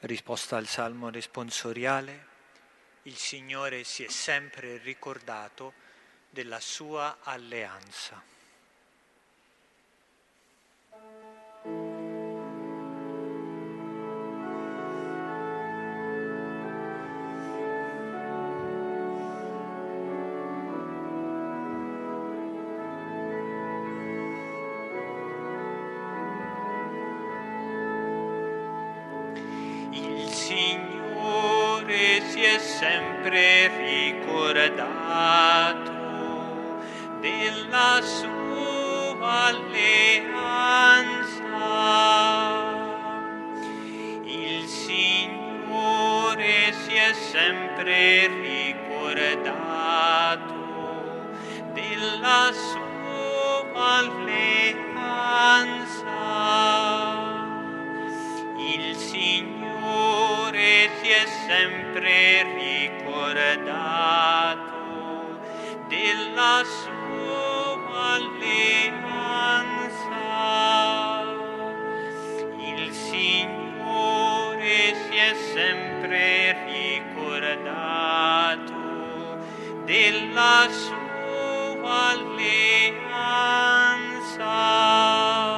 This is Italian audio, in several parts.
Risposta al Salmo responsoriale: il Signore si è sempre ricordato della sua alleanza. Signore si è sempre ricordato della sua alleanza. Il Signore si è sempre ricordato della sua alleanza. Il Signore si è sempre ricordato della sua alleanza. Il Signore si è sempre ricordato della sua alleanza.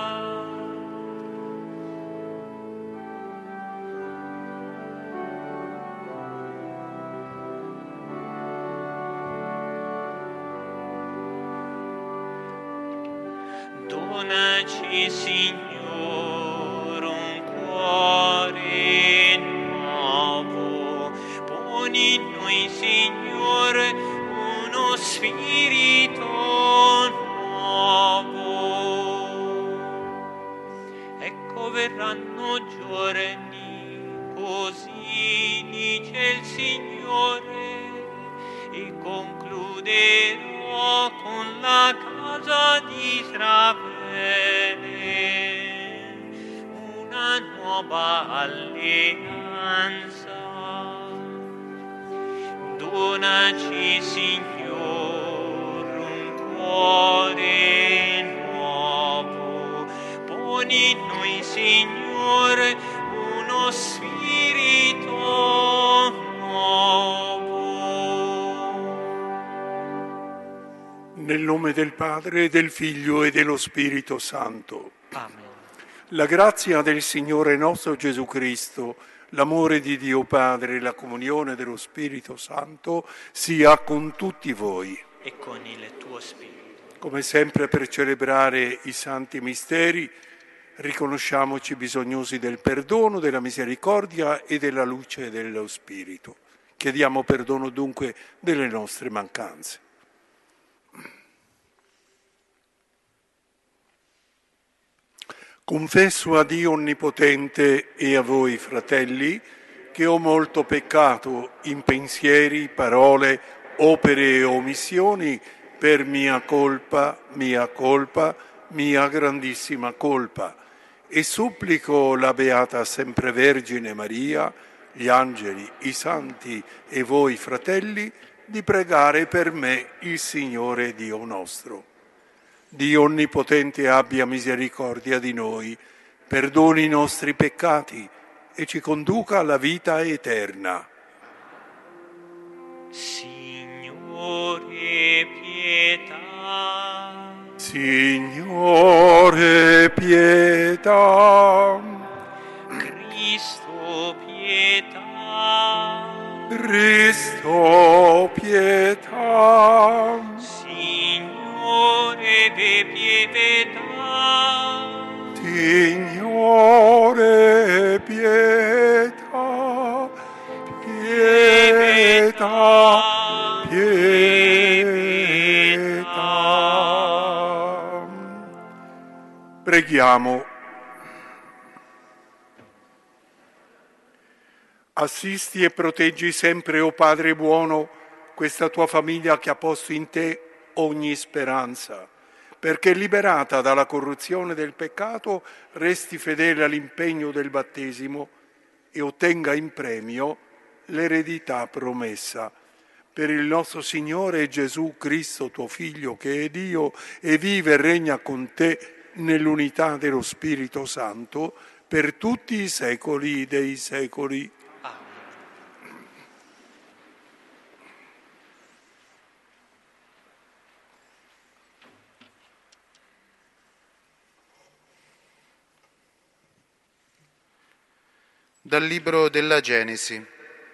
Donaci, Signore, un cuore nuovo, poni in noi, Signore, uno spirito nuovo. Ecco verranno giorni, così dice il Signore, e concluderò con la casa di Israele una nuova alleanza. Donaci, Signore, un cuore nuovo, poni in noi, Signore, uno spirito nuovo. Nel nome del Padre, del Figlio e dello Spirito Santo. Amen. La grazia del Signore nostro Gesù Cristo, l'amore di Dio Padre e la comunione dello Spirito Santo sia con tutti voi. E con il tuo spirito. Come sempre, per celebrare i santi misteri, riconosciamoci bisognosi del perdono, della misericordia e della luce dello Spirito. Chiediamo perdono dunque delle nostre mancanze. Confesso a Dio Onnipotente e a voi, fratelli, che ho molto peccato in pensieri, parole, opere e omissioni per mia grandissima colpa. E supplico la Beata Sempre Vergine Maria, gli angeli, i santi e voi, fratelli, di pregare per me il Signore Dio nostro. Dio Onnipotente abbia misericordia di noi, perdoni i nostri peccati e ci conduca alla vita eterna. Signore, pietà. Signore, pietà. Cristo, pietà. Cristo, pietà. Signore, pietà. Signore, pietà. Pietà, pietà. Preghiamo. Assisti e proteggi sempre, o Padre buono, questa tua famiglia che ha posto in te ogni speranza, perché liberata dalla corruzione del peccato resti fedele all'impegno del battesimo e ottenga in premio l'eredità promessa. Per il nostro Signore Gesù Cristo, tuo Figlio, che è Dio e vive e regna con te nell'unità dello Spirito Santo, per tutti i secoli dei secoli. Dal libro della Genesi.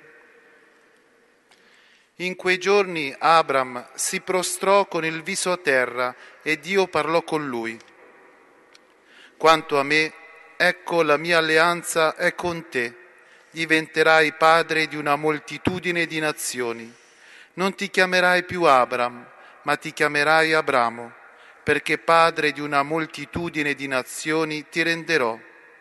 In quei giorni Abram si prostrò con il viso a terra e Dio parlò con lui. Quanto a me, ecco la mia alleanza è con te, diventerai padre di una moltitudine di nazioni. Non ti chiamerai più Abram, ma ti chiamerai Abramo, perché padre di una moltitudine di nazioni ti renderò.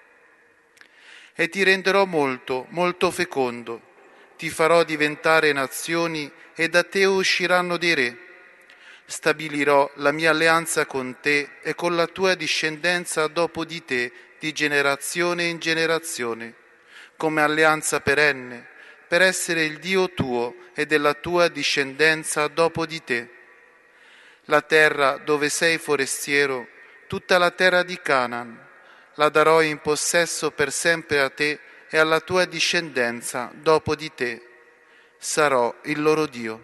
E ti renderò molto, molto fecondo. Ti farò diventare nazioni e da te usciranno dei re. Stabilirò la mia alleanza con te e con la tua discendenza dopo di te, di generazione in generazione, come alleanza perenne, per essere il Dio tuo e della tua discendenza dopo di te. La terra dove sei forestiero, tutta la terra di Canaan, la darò in possesso per sempre a te e alla tua discendenza dopo di te. Sarò il loro Dio.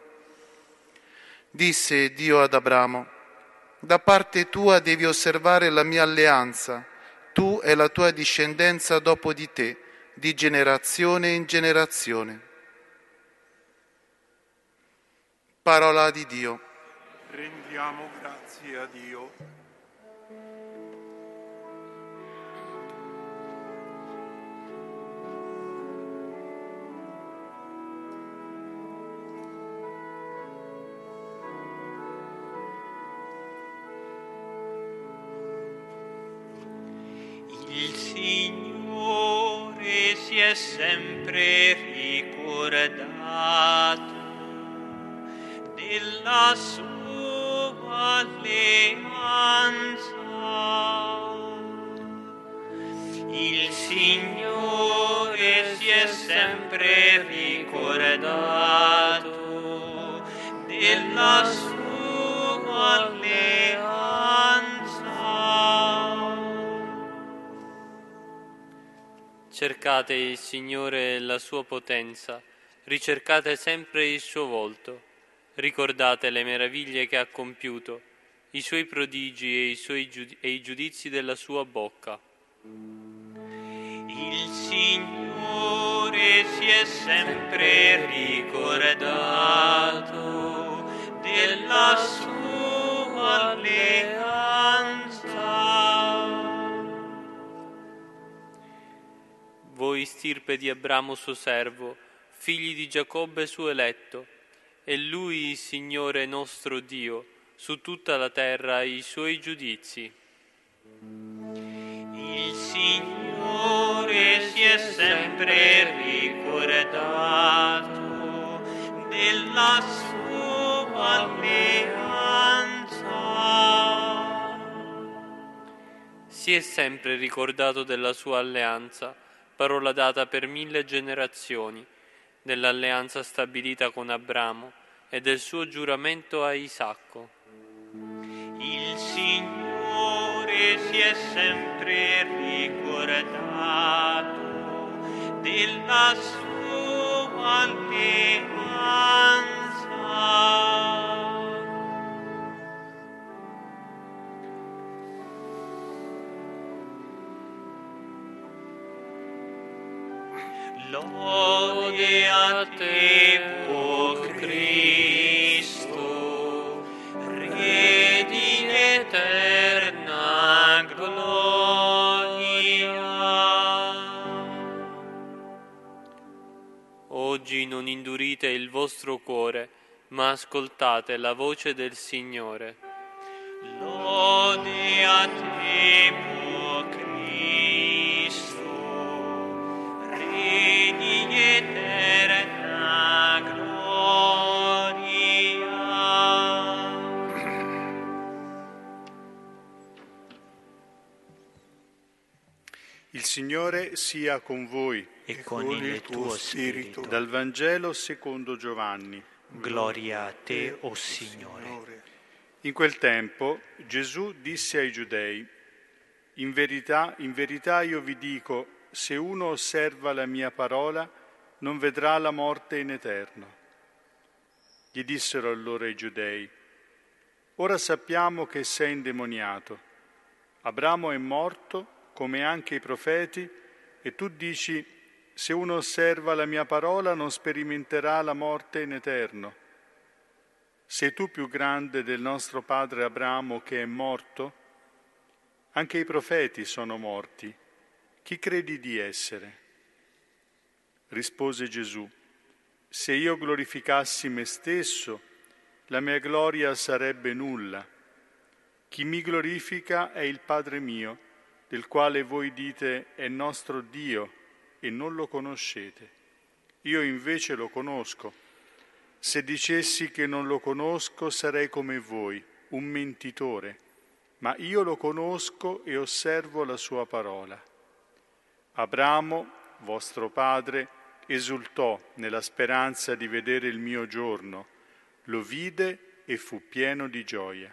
Disse Dio ad Abramo: da parte tua devi osservare la mia alleanza, tu e la tua discendenza dopo di te, di generazione in generazione. Parola di Dio. Rendiamo grazie a Dio. Il Signore si è sempre ricordato della sua alleanza. Il Signore si è sempre ricordato della sua alleanza. Cercate il Signore e la sua potenza, ricercate sempre il suo volto, ricordate le meraviglie che ha compiuto, i suoi prodigi e i giudizi della sua bocca. Il Signore si è sempre ricordato della sua alleanza. Voi stirpe di Abramo suo servo, figli di Giacobbe suo eletto, e lui, il Signore nostro Dio, su tutta la terra i suoi giudizi. Il Signore si è sempre ricordato della sua alleanza. Si è sempre ricordato della sua alleanza, parola data per 1000 generazioni, dell'alleanza stabilita con Abramo e del suo giuramento a Isacco. Il Signore si è sempre ricordato della sua alleanza. Lode a te, o Cristo, Re di eterna gloria. Oggi non indurite il vostro cuore, ma ascoltate la voce del Signore. Lode a te, o Cristo, Re di eterna gloria. Il Signore sia con voi. E con il tuo spirito. Dal Vangelo secondo Giovanni. Gloria a te, o Signore. In quel tempo Gesù disse ai Giudei: in verità io vi dico, se uno osserva la mia parola, non vedrà la morte in eterno. Gli dissero allora i giudei: ora sappiamo che sei indemoniato. Abramo è morto, come anche i profeti, e tu dici: se uno osserva la mia parola non sperimenterà la morte in eterno. Sei tu più grande del nostro padre Abramo che è morto? Anche i profeti sono morti. Chi credi di essere? Rispose Gesù: se io glorificassi me stesso, la mia gloria sarebbe nulla. Chi mi glorifica è il Padre mio, del quale voi dite è nostro Dio e non lo conoscete. Io invece lo conosco. Se dicessi che non lo conosco sarei come voi, un mentitore, ma io lo conosco e osservo la sua parola. Abramo, vostro padre, esultò nella speranza di vedere il mio giorno, lo vide e fu pieno di gioia.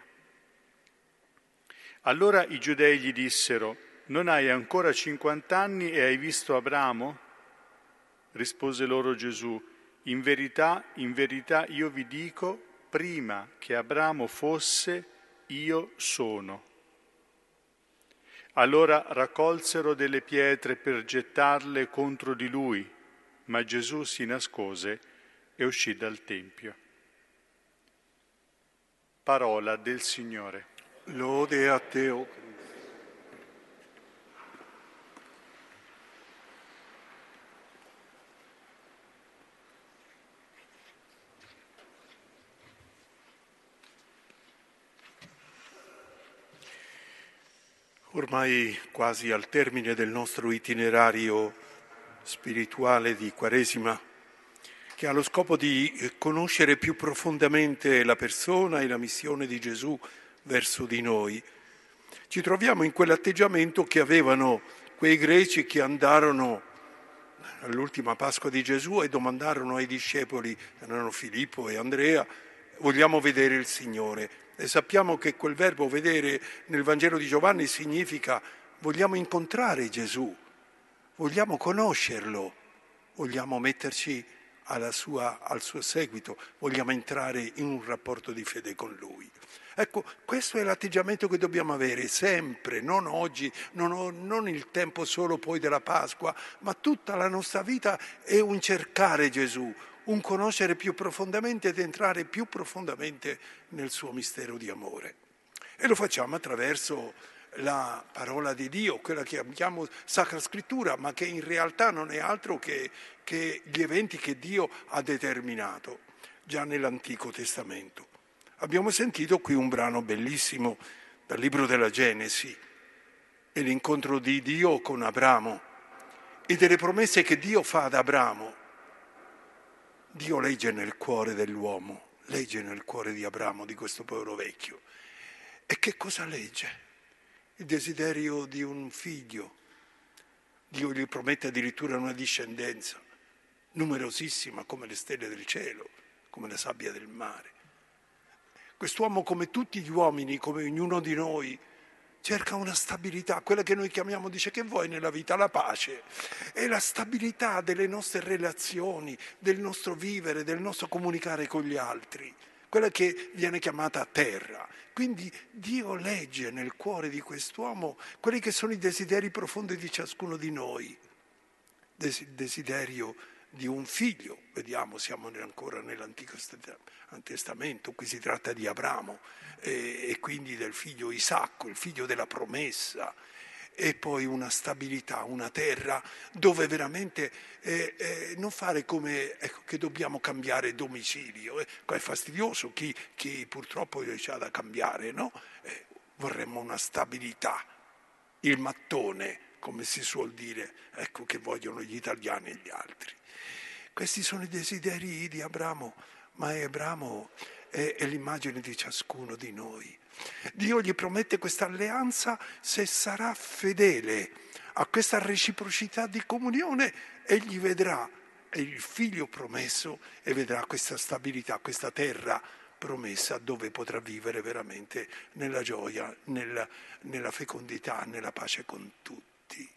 Allora i giudei gli dissero: non hai ancora 50 anni e hai visto Abramo? Rispose loro Gesù: in verità io vi dico, prima che Abramo fosse, io sono. Allora raccolsero delle pietre per gettarle contro di lui, ma Gesù si nascose e uscì dal Tempio. Parola del Signore. Lode a te, o Cristo. Ormai quasi al termine del nostro itinerario spirituale di Quaresima, che ha lo scopo di conoscere più profondamente la persona e la missione di Gesù verso di noi, ci troviamo in quell'atteggiamento che avevano quei greci che andarono all'ultima Pasqua di Gesù e domandarono ai discepoli, erano Filippo e Andrea: vogliamo vedere il Signore. E sappiamo che quel verbo vedere nel Vangelo di Giovanni significa vogliamo incontrare Gesù, vogliamo conoscerlo, vogliamo metterci al suo seguito, vogliamo entrare in un rapporto di fede con Lui. Ecco, questo è l'atteggiamento che dobbiamo avere sempre, non oggi, non il tempo solo poi della Pasqua, ma tutta la nostra vita è un cercare Gesù, un conoscere più profondamente ed entrare più profondamente nel suo mistero di amore. E lo facciamo attraverso la parola di Dio, quella che chiamiamo Sacra Scrittura, ma che in realtà non è altro che gli eventi che Dio ha determinato già nell'Antico Testamento. Abbiamo sentito qui un brano bellissimo dal libro della Genesi, e l'incontro di Dio con Abramo e delle promesse che Dio fa ad Abramo. Dio legge nel cuore dell'uomo, legge nel cuore di Abramo, di questo povero vecchio. E che cosa legge? Il desiderio di un figlio. Dio gli promette addirittura una discendenza numerosissima come le stelle del cielo, come la sabbia del mare. Quest'uomo, come tutti gli uomini, come ognuno di noi, cerca una stabilità, quella che noi chiamiamo, dice, che vuoi nella vita? La pace. È la stabilità delle nostre relazioni, del nostro vivere, del nostro comunicare con gli altri, quella che viene chiamata terra. Quindi Dio legge nel cuore di quest'uomo quelli che sono i desideri profondi di ciascuno di noi. Desiderio di un figlio, vediamo, siamo ancora nell'Antico Testamento, qui si tratta di Abramo e quindi del figlio Isacco, il figlio della promessa, e poi una stabilità, una terra dove veramente non fare come che dobbiamo cambiare domicilio, è fastidioso chi purtroppo c'ha da cambiare, no? Vorremmo una stabilità, il mattone, come si suol dire, ecco, che vogliono gli italiani e gli altri. Questi sono i desideri di Abramo, ma Abramo è l'immagine di ciascuno di noi. Dio gli promette questa alleanza se sarà fedele a questa reciprocità di comunione, egli vedrà, è il figlio promesso, e vedrà questa stabilità, questa terra promessa dove potrà vivere veramente nella gioia, nella fecondità, nella pace con tutti.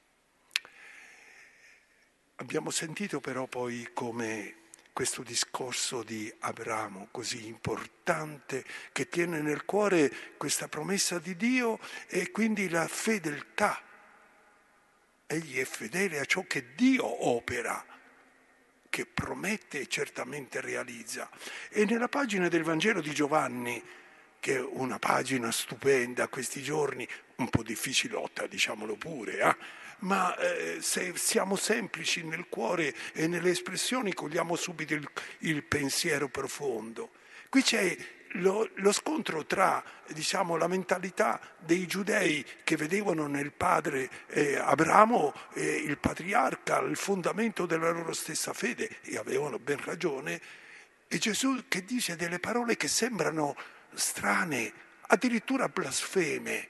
Abbiamo sentito però poi come questo discorso di Abramo così importante, che tiene nel cuore questa promessa di Dio e quindi la fedeltà. Egli è fedele a ciò che Dio opera, che promette e certamente realizza. E nella pagina del Vangelo di Giovanni, che è una pagina stupenda questi giorni, un po' difficilotta, diciamolo pure, ma se siamo semplici nel cuore e nelle espressioni cogliamo subito il pensiero profondo. Qui c'è lo scontro tra, la mentalità dei giudei che vedevano nel padre Abramo il patriarca, il fondamento della loro stessa fede, e avevano ben ragione, e Gesù che dice delle parole che sembrano strane, addirittura blasfeme.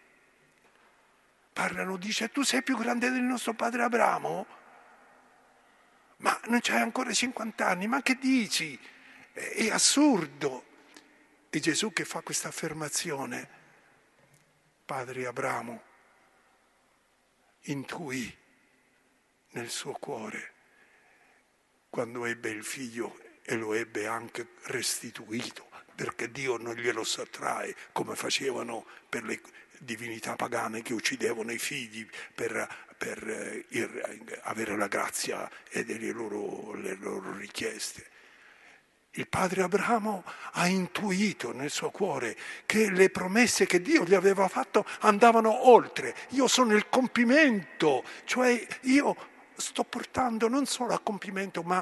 Dice: tu sei più grande del nostro padre Abramo? Ma non c'hai ancora 50 anni, ma che dici? È assurdo. E Gesù che fa questa affermazione, padre Abramo intuì nel suo cuore quando ebbe il figlio e lo ebbe anche restituito, perché Dio non glielo sottrae come facevano per le divinità pagane che uccidevano i figli per avere la grazia e le loro richieste. Il padre Abramo ha intuito nel suo cuore che le promesse che Dio gli aveva fatto andavano oltre. Io sono il compimento, cioè io sto portando non solo a compimento, ma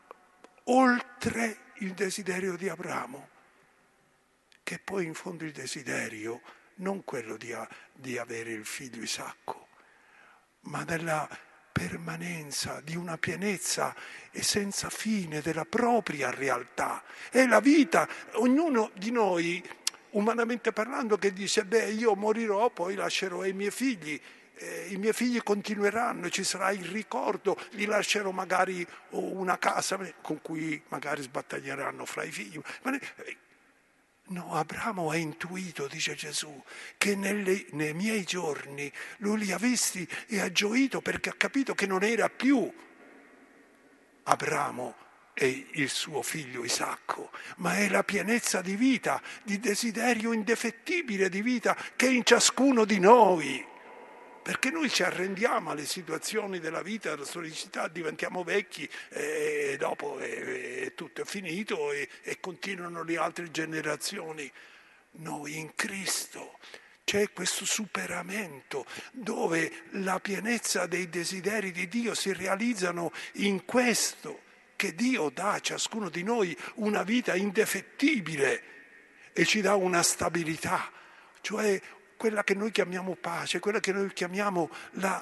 oltre il desiderio di Abramo, che poi in fondo il desiderio non quello di avere il figlio Isacco, ma della permanenza, di una pienezza e senza fine della propria realtà. È la vita, ognuno di noi, umanamente parlando, che dice: io morirò, poi lascerò i miei figli continueranno, ci sarà il ricordo, gli lascerò magari una casa con cui magari sbattaglieranno fra i figli. No, Abramo ha intuito, dice Gesù, che nei miei giorni lui li ha visti e ha gioito perché ha capito che non era più Abramo e il suo figlio Isacco, ma è la pienezza di vita, di desiderio indefettibile di vita che è in ciascuno di noi. Perché noi ci arrendiamo alle situazioni della vita, della storicità, diventiamo vecchi e dopo tutto è finito e continuano le altre generazioni. Noi in Cristo c'è questo superamento dove la pienezza dei desideri di Dio si realizzano in questo, che Dio dà a ciascuno di noi una vita indefettibile e ci dà una stabilità, cioè quella che noi chiamiamo pace, quella che noi chiamiamo la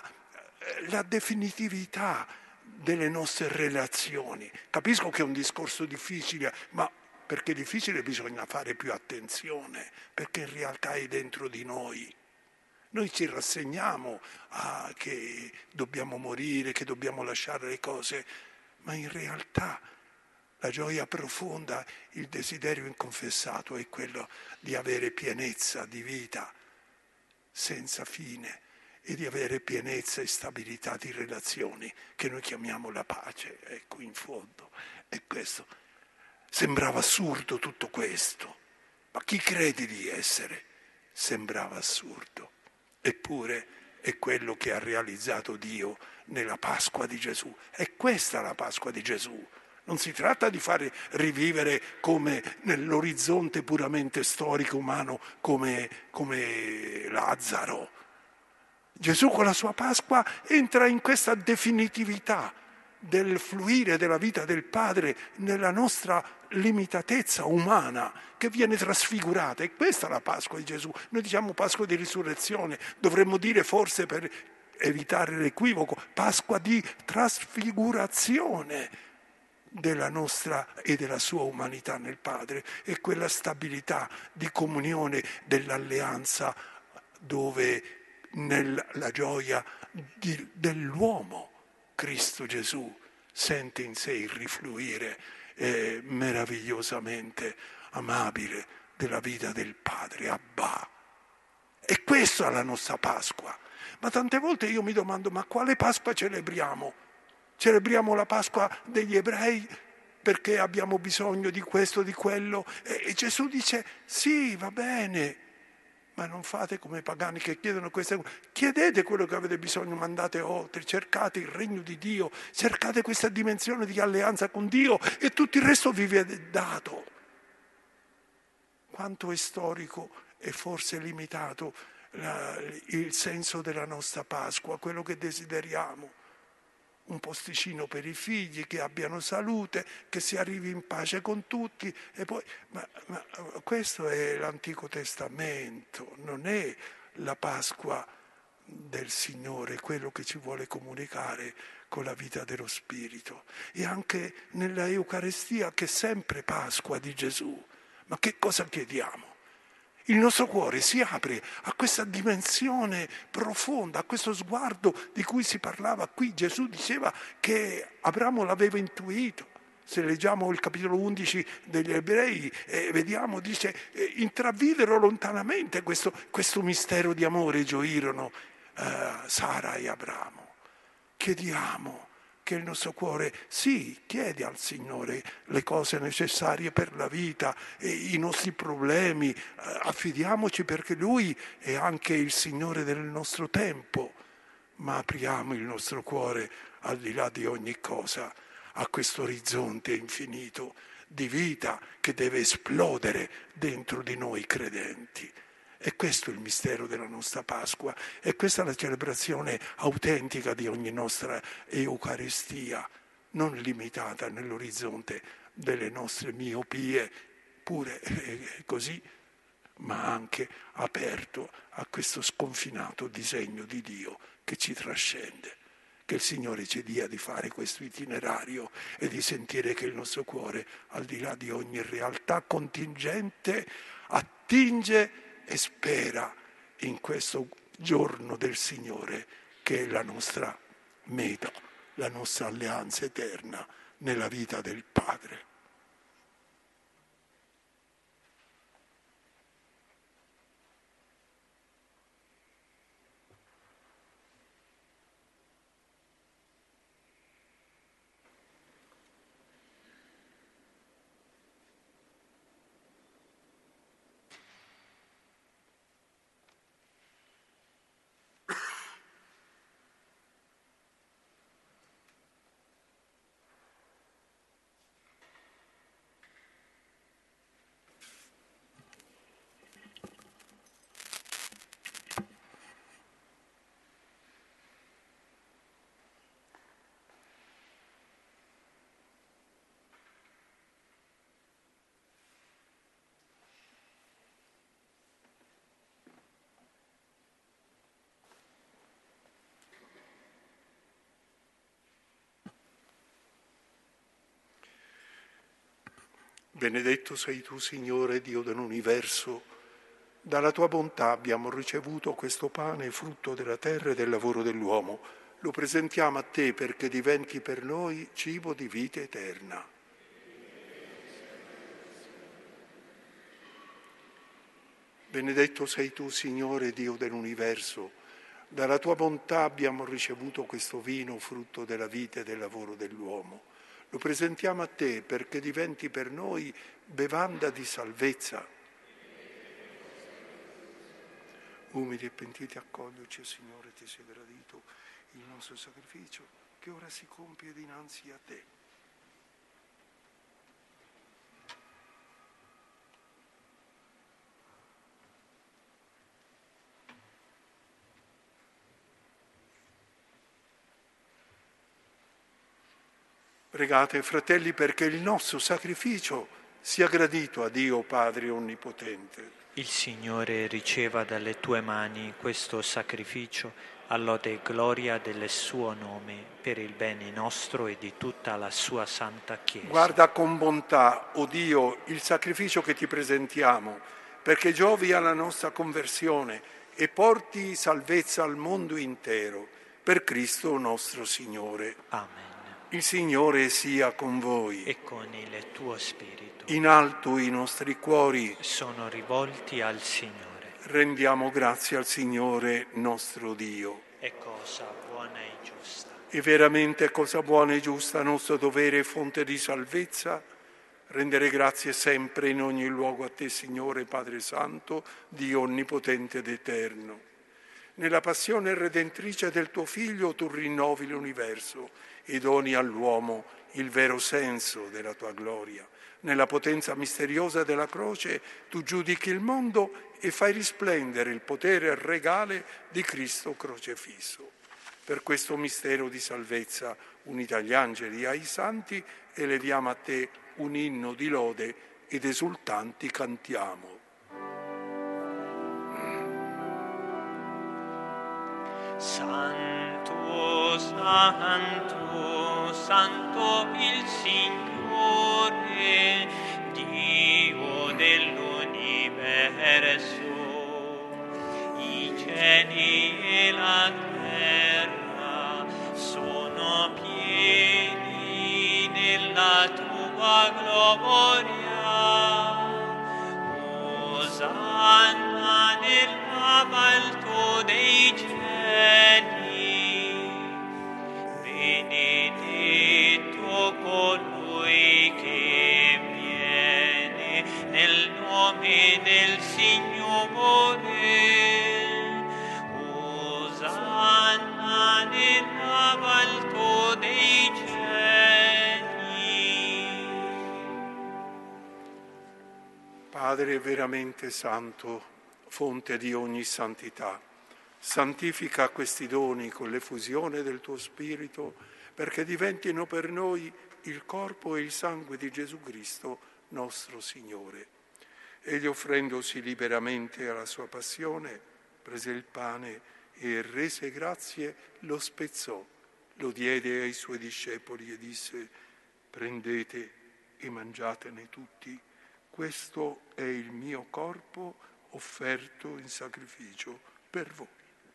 definitività delle nostre relazioni. Capisco che è un discorso difficile, ma perché è difficile bisogna fare più attenzione, perché in realtà è dentro di noi. Noi ci rassegniamo a che dobbiamo morire, che dobbiamo lasciare le cose, ma in realtà la gioia profonda, il desiderio inconfessato è quello di avere pienezza di vita senza fine e di avere pienezza e stabilità di relazioni che noi chiamiamo la pace. Ecco, in fondo è questo. Sembrava assurdo tutto questo, ma chi crede di essere? Sembrava assurdo, eppure è quello che ha realizzato Dio nella Pasqua di Gesù. È questa la Pasqua di Gesù. Non si tratta di fare rivivere come nell'orizzonte puramente storico umano come Lazzaro. Gesù con la sua Pasqua entra in questa definitività del fluire della vita del Padre nella nostra limitatezza umana che viene trasfigurata. E questa è la Pasqua di Gesù. Noi diciamo Pasqua di risurrezione, dovremmo dire forse per evitare l'equivoco, Pasqua di trasfigurazione della nostra e della sua umanità nel Padre, e quella stabilità di comunione dell'alleanza dove nella gioia dell'uomo Cristo Gesù sente in sé il rifluire meravigliosamente amabile della vita del Padre, Abba. E questa è la nostra Pasqua. Ma tante volte io mi domando, ma quale Pasqua celebriamo? Celebriamo la Pasqua degli ebrei perché abbiamo bisogno di questo, di quello? E Gesù dice, sì, va bene, ma non fate come i pagani che chiedono queste cose. Chiedete quello che avete bisogno, ma andate oltre, cercate il regno di Dio, cercate questa dimensione di alleanza con Dio e tutto il resto vi viene dato. Quanto è storico e forse limitato il senso della nostra Pasqua, quello che desideriamo. Un posticino per i figli, che abbiano salute, che si arrivi in pace con tutti. E poi, ma questo è l'Antico Testamento, non è la Pasqua del Signore, quello che ci vuole comunicare con la vita dello Spirito. E anche nella Eucaristia, che è sempre Pasqua di Gesù. Ma che cosa chiediamo? Il nostro cuore si apre a questa dimensione profonda, a questo sguardo di cui si parlava qui. Gesù diceva che Abramo l'aveva intuito. Se leggiamo il capitolo 11 degli Ebrei, vediamo, dice, intravidero lontanamente questo mistero di amore, gioirono Sara e Abramo. Chiediamo che il nostro cuore, sì, chiede al Signore le cose necessarie per la vita e i nostri problemi, affidiamoci perché Lui è anche il Signore del nostro tempo, ma apriamo il nostro cuore al di là di ogni cosa a questo orizzonte infinito di vita che deve esplodere dentro di noi credenti. E questo è il mistero della nostra Pasqua, e questa è la celebrazione autentica di ogni nostra Eucaristia, non limitata nell'orizzonte delle nostre miopie, pure così, ma anche aperto a questo sconfinato disegno di Dio che ci trascende. Che il Signore ci dia di fare questo itinerario e di sentire che il nostro cuore, al di là di ogni realtà contingente, attinge e spera in questo giorno del Signore, che è la nostra meta, la nostra alleanza eterna nella vita del Padre. Benedetto sei tu, Signore, Dio dell'universo. Dalla tua bontà abbiamo ricevuto questo pane, frutto della terra e del lavoro dell'uomo. Lo presentiamo a te perché diventi per noi cibo di vita eterna. Benedetto sei tu, Signore, Dio dell'universo. Dalla tua bontà abbiamo ricevuto questo vino, frutto della vita e del lavoro dell'uomo. Lo presentiamo a te perché diventi per noi bevanda di salvezza. Umili e pentiti, accoglierci, Signore, ti sia gradito il nostro sacrificio, che ora si compie dinanzi a te. Pregate, fratelli, perché il nostro sacrificio sia gradito a Dio Padre Onnipotente. Il Signore riceva dalle tue mani questo sacrificio a lode e gloria del suo nome, per il bene nostro e di tutta la sua santa Chiesa. Guarda con bontà, o Dio, il sacrificio che ti presentiamo, perché giovi alla nostra conversione e porti salvezza al mondo intero, per Cristo nostro Signore. Amen. Il Signore sia con voi. E con il tuo spirito. In alto i nostri cuori sono rivolti al Signore. rendiamo grazie al Signore nostro Dio. È cosa buona e giusta. E veramente cosa buona e giusta, nostro dovere e fonte di salvezza, rendere grazie sempre in ogni luogo a te, Signore Padre Santo, Dio onnipotente ed eterno. Nella passione redentrice del tuo Figlio tu rinnovi l'universo e doni all'uomo il vero senso della tua gloria. Nella potenza misteriosa della croce tu giudichi il mondo e fai risplendere il potere regale di Cristo crocefisso. Per questo mistero di salvezza, uniti agli angeli e ai santi, eleviamo a te un inno di lode ed esultanti cantiamo. Santo, santo, santo il Signore, Dio dell'universo, i cieli e la terra sono pieni nella tua gloria. Osanna nell'alto dei cieli, benedetto colui che viene nel nome del Signore. Osanna nell'alto dei cieli. Padre veramente santo, fonte di ogni santità, santifica questi doni con l'effusione del tuo Spirito, perché diventino per noi il corpo e il sangue di Gesù Cristo, nostro Signore. Egli, offrendosi liberamente alla sua passione, prese il pane e rese grazie, lo spezzò, lo diede ai suoi discepoli e disse: prendete e mangiatene tutti, questo è il mio corpo offerto in sacrificio per voi.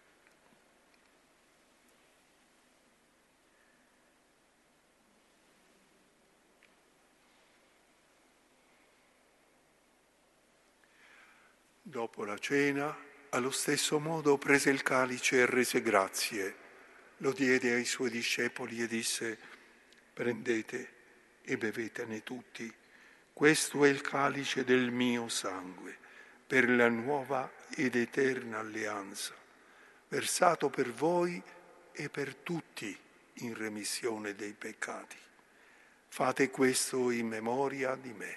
Dopo la cena, allo stesso modo prese il calice e rese grazie, lo diede ai suoi discepoli e disse: prendete e bevetene tutti, questo è il calice del mio sangue, per la nuova ed eterna alleanza, versato per voi e per tutti in remissione dei peccati. Fate questo in memoria di me.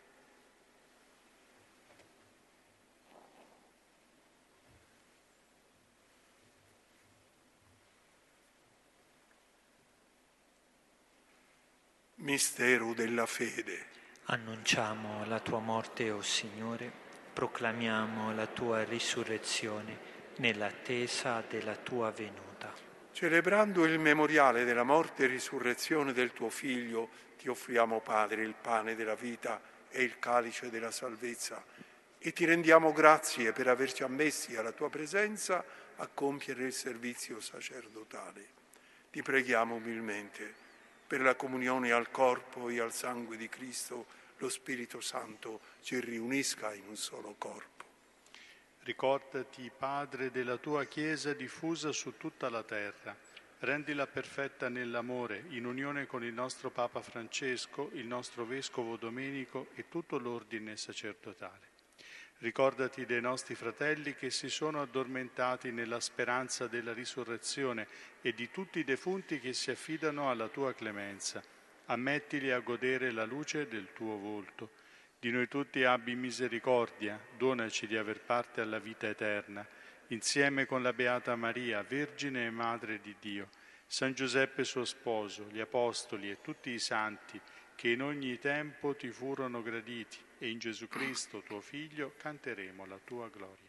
Mistero della fede. Annunciamo la tua morte, o Signore, proclamiamo la tua risurrezione nell'attesa della tua venuta. Celebrando il memoriale della morte e risurrezione del tuo Figlio, ti offriamo, Padre, il pane della vita e il calice della salvezza e ti rendiamo grazie per averci ammessi alla tua presenza a compiere il servizio sacerdotale. Ti preghiamo umilmente per la comunione al corpo e al sangue di Cristo, lo Spirito Santo ci riunisca in un solo corpo. Ricordati, Padre, della tua Chiesa diffusa su tutta la terra. Rendila perfetta nell'amore, in unione con il nostro Papa Francesco, il nostro Vescovo Domenico e tutto l'ordine sacerdotale. Ricordati dei nostri fratelli che si sono addormentati nella speranza della risurrezione e di tutti i defunti che si affidano alla tua clemenza. Ammettili a godere la luce del tuo volto. Di noi tutti abbi misericordia, donaci di aver parte alla vita eterna, insieme con la Beata Maria, Vergine e Madre di Dio, San Giuseppe suo sposo, gli Apostoli e tutti i santi, che in ogni tempo ti furono graditi, e in Gesù Cristo, tuo Figlio, canteremo la tua gloria.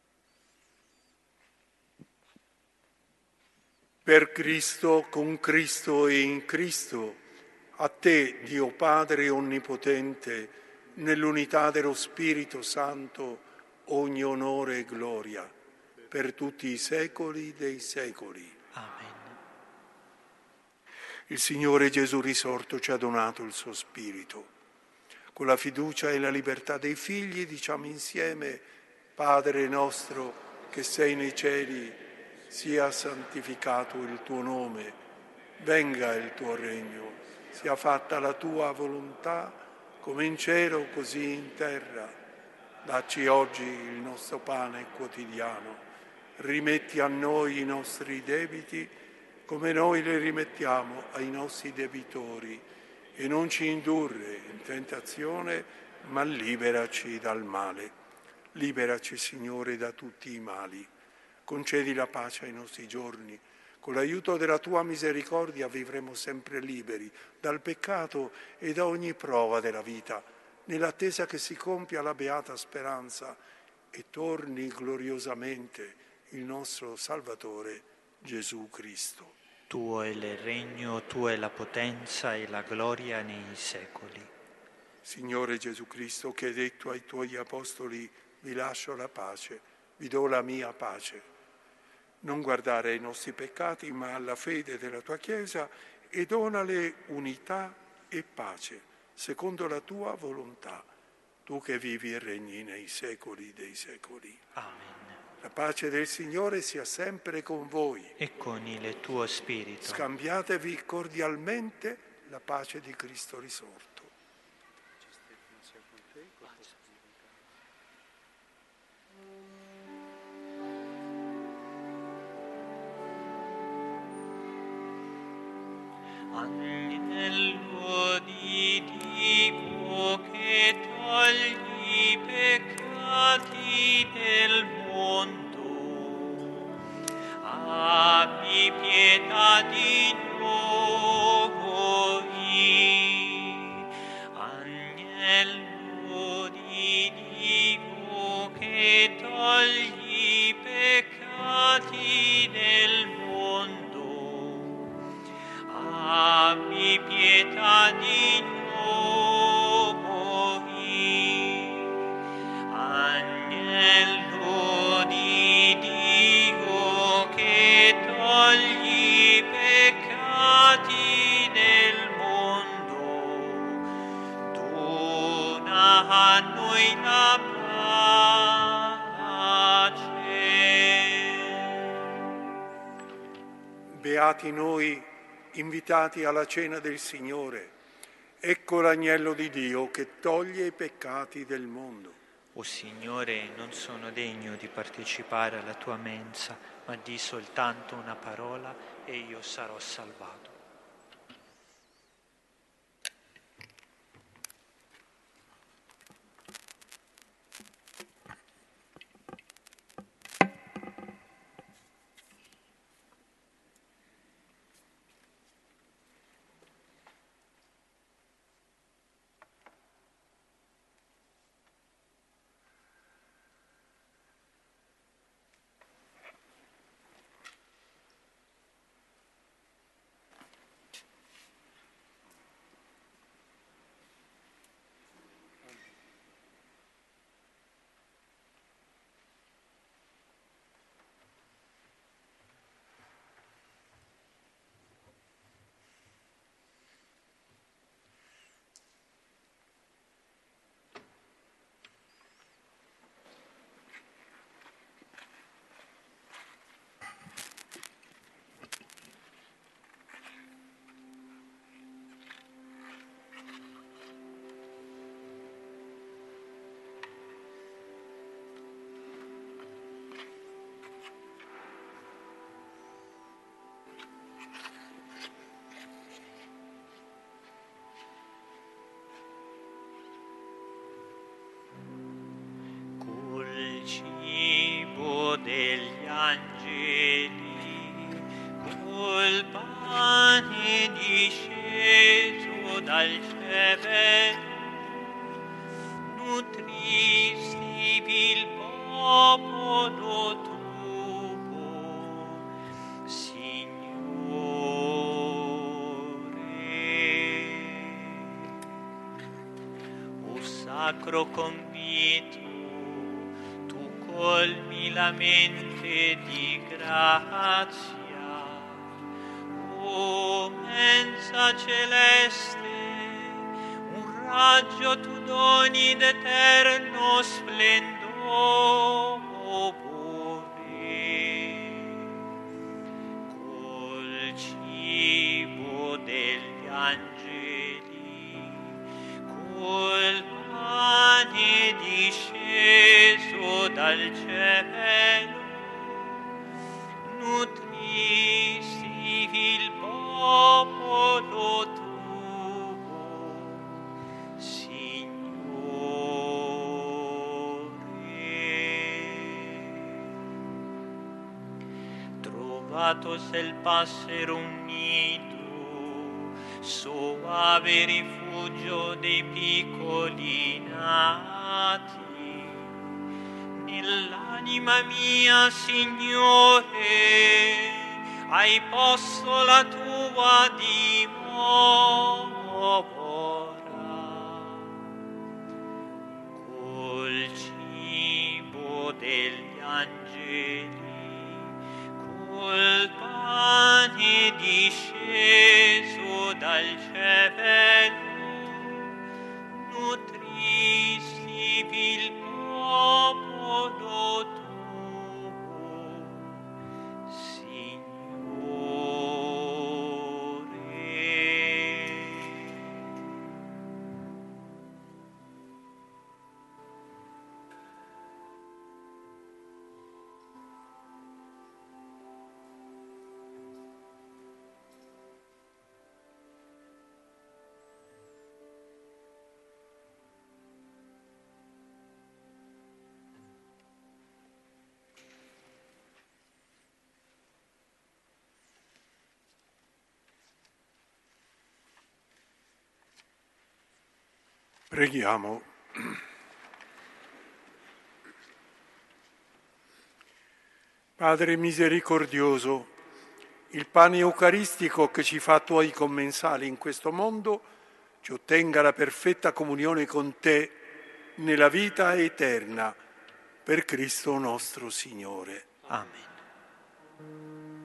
Per Cristo, con Cristo e in Cristo, a te, Dio Padre Onnipotente, nell'unità dello Spirito Santo, ogni onore e gloria, per tutti i secoli dei secoli. Amen. Il Signore Gesù risorto ci ha donato il suo Spirito. Con la fiducia e la libertà dei figli diciamo insieme: Padre nostro che sei nei cieli, sia santificato il tuo nome, venga il tuo regno, sia fatta la tua volontà, come in cielo così in terra. Dacci oggi il nostro pane quotidiano, rimetti a noi i nostri debiti, come noi li rimettiamo ai nostri debitori, e non ci indurre in tentazione, ma liberaci dal male. Liberaci, Signore, da tutti i mali. Concedi la pace ai nostri giorni. Con l'aiuto della tua misericordia vivremo sempre liberi dal peccato e da ogni prova della vita, nell'attesa che si compia la beata speranza e torni gloriosamente il nostro Salvatore Gesù Cristo. Tuo è il regno, tua è la potenza e la gloria nei secoli. Signore Gesù Cristo, che hai detto ai tuoi apostoli: vi lascio la pace, vi do la mia pace. Non guardare ai nostri peccati, ma alla fede della tua Chiesa, e donale unità e pace, secondo la tua volontà, tu che vivi e regni nei secoli dei secoli. Amen. La pace del Signore sia sempre con voi. E con il tuo spirito. Scambiatevi cordialmente la pace di Cristo risorto. Agnello di Dio che togli i peccati del mondo, abbi pietà di noi. Agnello di Dio che togli i peccati del mondo, abbi pietà di noi. Agnello di Dio che togli i peccati del mondo, dona a noi la pace. Beati noi, invitati alla cena del Signore. Ecco l'agnello di Dio che toglie i peccati del mondo. O Signore, non sono degno di partecipare alla tua mensa, ma di soltanto una parola e io sarò salvato. Cibo degli angeli, col pane disceso dal cielo, nutristi il popolo tuo, Signore. O sacro convito, colmi la mente di grazia, o mensa celeste, un raggio tu doni d'eterno splendore, col cibo degli angeli, col pane disceso dal cielo, nutristi il popolo tuo, Signore. Trovatos el passero un nido, soave rifugio dei piccoli nati, nell'anima mia, Signore, hai posto la tua dimora. Col cibo degli angeli, col pane disceso dal cielo, nutristi il popolo tuo, Signore. Preghiamo. Padre misericordioso, il pane eucaristico che ci fa tuoi commensali in questo mondo ci ottenga la perfetta comunione con te nella vita eterna, per Cristo nostro Signore. Amen.